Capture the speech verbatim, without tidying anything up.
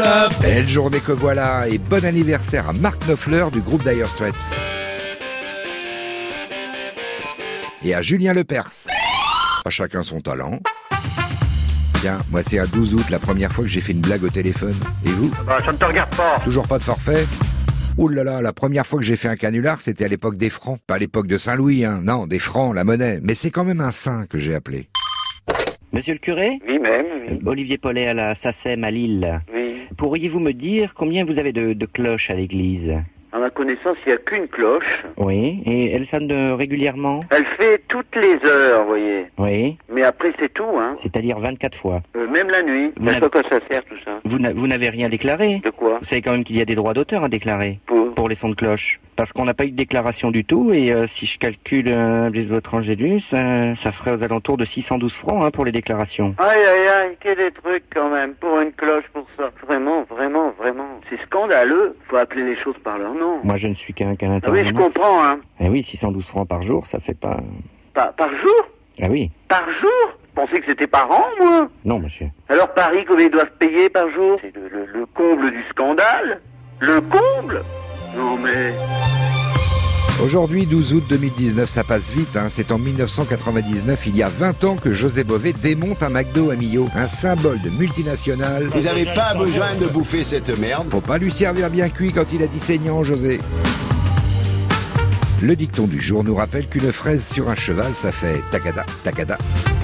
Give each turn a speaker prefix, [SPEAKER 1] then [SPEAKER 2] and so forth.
[SPEAKER 1] Belle journée que voilà, et bon anniversaire à Mark Knopfler du groupe Dire Straits. Et à Julien Lepers. À chacun son talent. Tiens, moi c'est à douze août, la première fois que j'ai fait une blague au téléphone. Et vous?
[SPEAKER 2] Bah, ça ne te regarde pas.
[SPEAKER 1] Toujours pas de forfait? Ouh là là, la première fois que j'ai fait un canular, c'était à l'époque des francs. Pas à l'époque de Saint-Louis, hein. Non, des francs, la monnaie. Mais c'est quand même un saint que j'ai appelé.
[SPEAKER 3] Monsieur le curé?
[SPEAKER 2] Oui, même, oui.
[SPEAKER 3] Olivier Paulet à la SACEM à Lille.
[SPEAKER 2] Oui.
[SPEAKER 3] Pourriez-vous me dire combien vous avez de, de cloches à l'église?
[SPEAKER 2] À ma connaissance, il n'y a qu'une cloche.
[SPEAKER 3] Oui, et elle sonne de- régulièrement?
[SPEAKER 2] Elle fait toutes les heures, vous voyez.
[SPEAKER 3] Oui,
[SPEAKER 2] Mais après, c'est tout, hein.
[SPEAKER 3] c'est-à-dire vingt-quatre fois.
[SPEAKER 2] Euh, même la nuit.
[SPEAKER 3] Vous
[SPEAKER 2] Je sais
[SPEAKER 3] n'avez-
[SPEAKER 2] pas quoi ça sert, tout ça.
[SPEAKER 3] Vous n'a- vous n'avez rien déclaré?
[SPEAKER 2] De quoi?
[SPEAKER 3] Vous savez quand même qu'il y a des droits d'auteur à déclarer
[SPEAKER 2] Pour
[SPEAKER 3] pour les sons de cloche. Parce qu'on n'a pas eu de déclaration du tout, et euh, si je calcule euh, les autres angélus, ça, ça ferait aux alentours de six cent douze francs hein, pour les déclarations.
[SPEAKER 2] Aïe, aïe, aïe, quel des trucs, quand même. Pour une cloche, pour ça. Vraiment, vraiment, vraiment. C'est scandaleux. Faut appeler les choses par leur nom.
[SPEAKER 3] Moi je ne suis qu'un qu'un
[SPEAKER 2] Ah oui, je
[SPEAKER 3] intervenant.
[SPEAKER 2] comprends, hein.
[SPEAKER 3] Eh oui, six cent douze francs par jour, ça fait pas...
[SPEAKER 2] Par, par jour?
[SPEAKER 3] Ah oui,
[SPEAKER 2] Par jour? Je pensais que c'était par an, moi.
[SPEAKER 3] non monsieur.
[SPEAKER 2] Alors Paris, combien ils doivent payer par jour? C'est le, le, le comble du scandale. Le comble? Non mais...
[SPEAKER 1] Aujourd'hui, douze août deux mille dix-neuf, ça passe vite, hein. C'est en mille neuf cent quatre-vingt-dix-neuf, il y a vingt ans que José Bové démonte un McDo à Millau, un symbole de multinationale.
[SPEAKER 4] Vous n'avez pas besoin de bouffer cette merde.
[SPEAKER 1] Faut pas lui servir bien cuit quand il a dit saignant, José. Le dicton du jour nous rappelle qu'une fraise sur un cheval, ça fait tagada, tagada.